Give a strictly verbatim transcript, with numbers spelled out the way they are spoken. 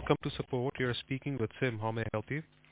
Welcome to support. You're speaking with Sim. How may I help you?